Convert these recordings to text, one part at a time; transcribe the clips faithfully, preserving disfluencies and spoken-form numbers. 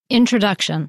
Introduction.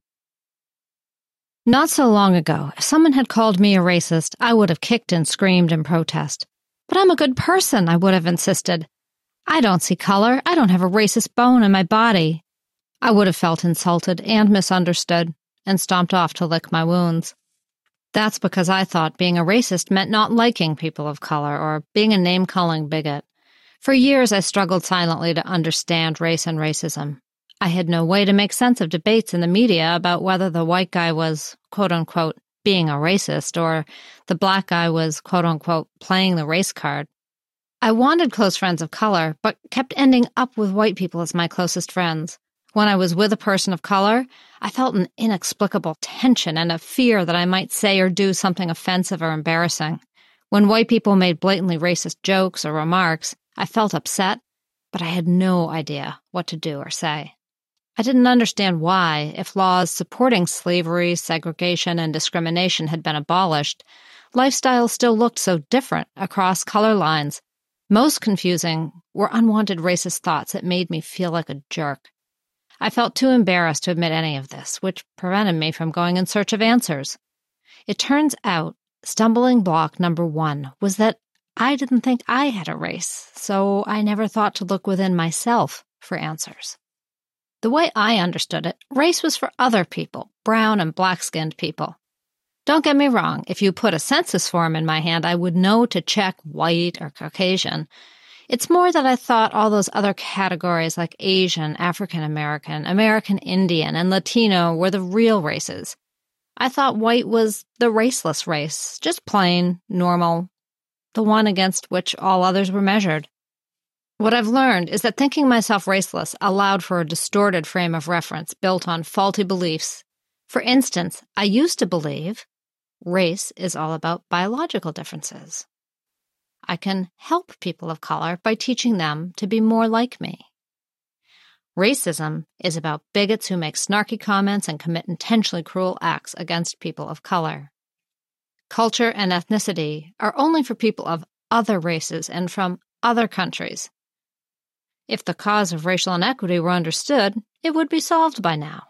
Not so long ago, if someone had called me a racist, I would have kicked and screamed in protest. But I'm a good person, I would have insisted. I don't see color. I don't have a racist bone in my body. I would have felt insulted and misunderstood and stomped off to lick my wounds. That's because I thought being a racist meant not liking people of color or being a name-calling bigot. For years, I struggled silently to understand race and racism. I had no way to make sense of debates in the media about whether the white guy was, quote-unquote, being a racist or the black guy was, quote-unquote, playing the race card. I wanted close friends of color, but kept ending up with white people as my closest friends. When I was with a person of color, I felt an inexplicable tension and a fear that I might say or do something offensive or embarrassing. When white people made blatantly racist jokes or remarks, I felt upset, but I had no idea what to do or say. I didn't understand why, if laws supporting slavery, segregation, and discrimination had been abolished, lifestyles still looked so different across color lines. Most confusing were unwanted racist thoughts that made me feel like a jerk. I felt too embarrassed to admit any of this, which prevented me from going in search of answers. It turns out, stumbling block number one was that I didn't think I had a race, so I never thought to look within myself for answers. The way I understood it, race was for other people, brown and black-skinned people. Don't get me wrong, if you put a census form in my hand, I would know to check white or Caucasian. It's more that I thought all those other categories like Asian, African American, American Indian, and Latino were the real races. I thought white was the raceless race, just plain, normal, the one against which all others were measured. What I've learned is that thinking myself raceless allowed for a distorted frame of reference built on faulty beliefs. For instance, I used to believe race is all about biological differences. I can help people of color by teaching them to be more like me. Racism is about bigots who make snarky comments and commit intentionally cruel acts against people of color. Culture and ethnicity are only for people of other races and from other countries. If the cause of racial inequity were understood, it would be solved by now.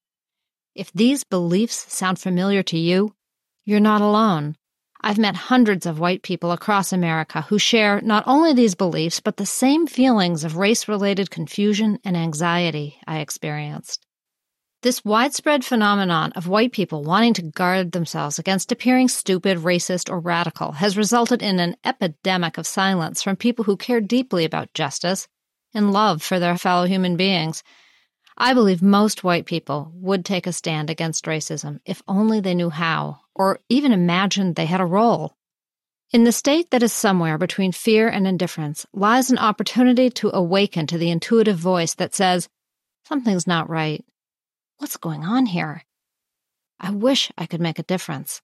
If these beliefs sound familiar to you, you're not alone. I've met hundreds of white people across America who share not only these beliefs, but the same feelings of race-related confusion and anxiety I experienced. This widespread phenomenon of white people wanting to guard themselves against appearing stupid, racist, or radical has resulted in an epidemic of silence from people who care deeply about justice and love for their fellow human beings. I believe most white people would take a stand against racism if only they knew how, or even imagined they had a role. In the state that is somewhere between fear and indifference lies an opportunity to awaken to the intuitive voice that says, something's not right. What's going on here? I wish I could make a difference.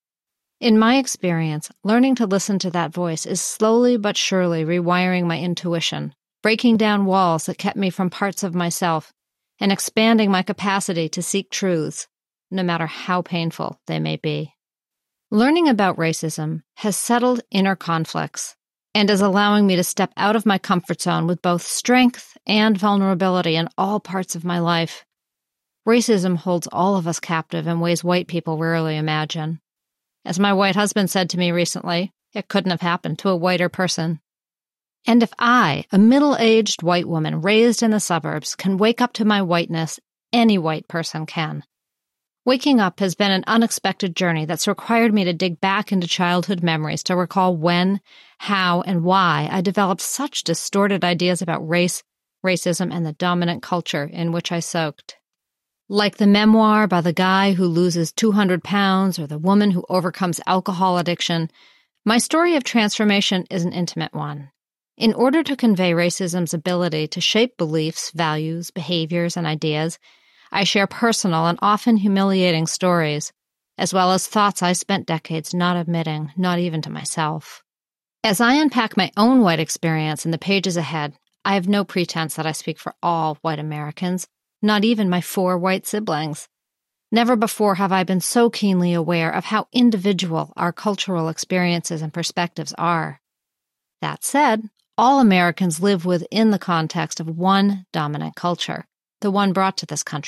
In my experience, learning to listen to that voice is slowly but surely rewiring my intuition, breaking down walls that kept me from parts of myself, and expanding my capacity to seek truths, no matter how painful they may be. Learning about racism has settled inner conflicts and is allowing me to step out of my comfort zone with both strength and vulnerability in all parts of my life. Racism holds all of us captive in ways white people rarely imagine. As my white husband said to me recently, it couldn't have happened to a whiter person. And if I, a middle-aged white woman raised in the suburbs, can wake up to my whiteness, any white person can. Waking up has been an unexpected journey that's required me to dig back into childhood memories to recall when, how, and why I developed such distorted ideas about race, racism, and the dominant culture in which I soaked. Like the memoir by the guy who loses two hundred pounds or the woman who overcomes alcohol addiction, my story of transformation is an intimate one. In order to convey racism's ability to shape beliefs, values, behaviors, and ideas, I share personal and often humiliating stories, as well as thoughts I spent decades not admitting, not even to myself. As I unpack my own white experience in the pages ahead, I have no pretense that I speak for all white Americans, not even my four white siblings. Never before have I been so keenly aware of how individual our cultural experiences and perspectives are. That said, all Americans live within the context of one dominant culture, the one brought to this country